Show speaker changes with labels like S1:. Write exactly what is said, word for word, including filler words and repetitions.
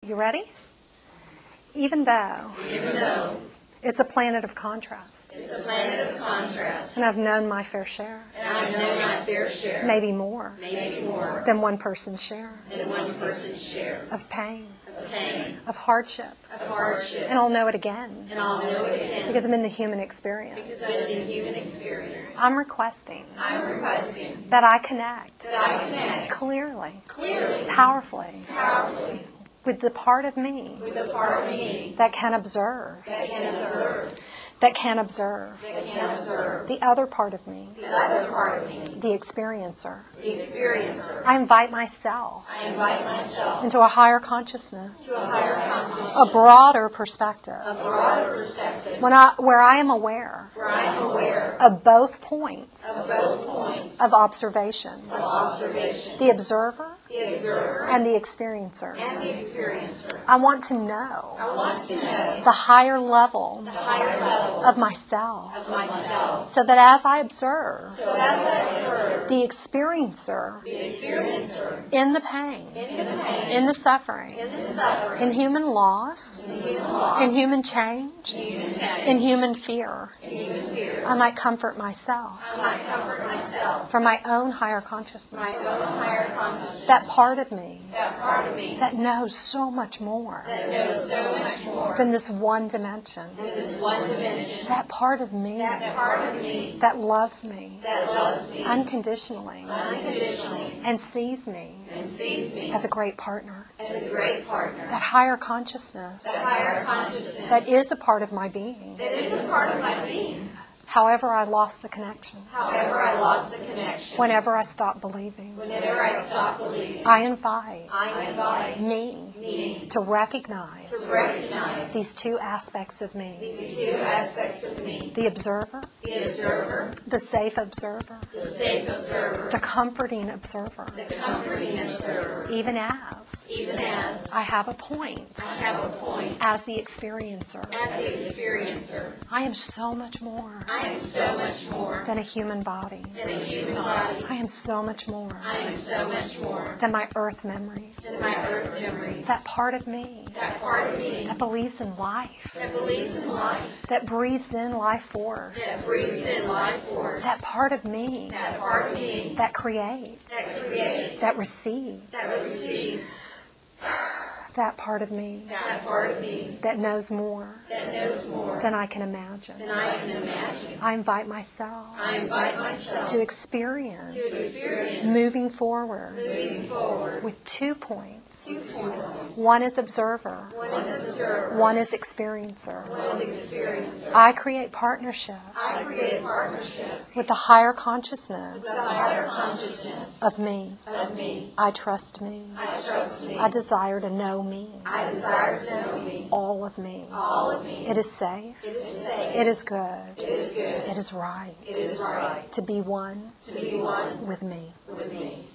S1: You ready? Even though,
S2: Even though
S1: it's a planet of contrast,
S2: it's a planet of contrast,
S1: and I've known my fair share,
S2: and I've known my fair share,
S1: maybe more,
S2: maybe more,
S1: than one person's share
S2: than one person's share
S1: of pain,
S2: of pain,
S1: of hardship,
S2: of hardship,
S1: and I'll know it again
S2: and I'll know it again
S1: because I'm in the human experience.
S2: because I'm in the human experience.
S1: I'm requesting
S2: I'm requesting
S1: that I connect
S2: that I connect
S1: clearly,
S2: clearly,
S1: powerfully,
S2: powerfully
S1: with the part of me
S2: with the part of me
S1: that can observe,
S2: that can observe,
S1: that can observe
S2: that can observe
S1: the other part of me,
S2: the other part of me,
S1: the experiencer.
S2: the experiencer.
S1: I invite myself
S2: I invite myself
S1: into a higher consciousness,
S2: to a higher consciousness,
S1: a broader perspective,
S2: a broader perspective,
S1: when I, where I am aware
S2: where I am aware
S1: of both points
S2: of both points
S1: of observation,
S2: of observation,
S1: the observer
S2: the observer
S1: and the experiencer.
S2: and the experiencer.
S1: I want to know
S2: I want to know
S1: the higher level
S2: the higher level
S1: of myself,
S2: of myself,
S1: so that as I observe
S2: so as I observe
S1: the experiencer
S2: the experiencer
S1: in the pain,
S2: in the pain,
S1: in the suffering,
S2: in the suffering,
S1: in human loss,
S2: in human loss,
S1: in human change,
S2: in human change,
S1: in human fear,
S2: in human fear,
S1: I might comfort myself
S2: I might comfort myself,
S1: from my own higher
S2: my
S1: consciousness,
S2: own higher consciousness,
S1: that part of me
S2: that part of me
S1: that knows so much more
S2: that knows so much more
S1: than this one dimension,
S2: than this one dimension,
S1: that part of me
S2: that part of me
S1: that loves me
S2: that loves me
S1: unconditionally
S2: unconditionally
S1: and sees me
S2: and sees me
S1: as a great partner,
S2: as a great partner,
S1: that higher consciousness
S2: that higher consciousness
S1: that is a part of my being.
S2: that is a part of my being.
S1: However, I lost the connection,
S2: However, I lost the connection.
S1: whenever I stopped believing,
S2: Whenever I stop believing,
S1: I invite
S2: I invite
S1: me
S2: me
S1: to recognize
S2: to recognize
S1: these two aspects of me,
S2: these two aspects of me:
S1: the observer,
S2: the observer,
S1: the safe observer,
S2: the safe observer,
S1: the comforting observer,
S2: the comforting observer,
S1: even as
S2: even as
S1: I have a point
S2: I have a point
S1: as the experiencer.
S2: as the experiencer.
S1: I am so much more
S2: I am so much more
S1: than a human body.
S2: than a human body.
S1: I am so much more
S2: I am so much more
S1: than my earth memories.
S2: than my earth memories.
S1: That part of me
S2: That part of me
S1: that believes in life,
S2: that believes in life,
S1: that breathes in life force.
S2: that breathes in life force,
S1: That part of me
S2: that part of me
S1: that creates,
S2: that creates,
S1: that receives.
S2: that receives,
S1: That part of me
S2: that part of me
S1: that knows more
S2: that knows more
S1: than I can imagine.
S2: than I can imagine.
S1: I invite myself
S2: I invite myself
S1: to experience
S2: to experience
S1: moving forward
S2: moving forward
S1: with two points.
S2: two points.
S1: One is observer,
S2: One is observer,
S1: one is experiencer.
S2: one is experiencer.
S1: I create partnership
S2: I create partnerships
S1: with the higher consciousness
S2: with the higher consciousness
S1: of me.
S2: of me.
S1: I trust me.
S2: I trust me.
S1: I desire to know me,
S2: I desire to know me,
S1: all of me.
S2: all of me.
S1: It is safe.
S2: It is safe.
S1: It is good.
S2: It is good.
S1: It is right
S2: It is right
S1: to be one
S2: to be one
S1: with me.
S2: with me.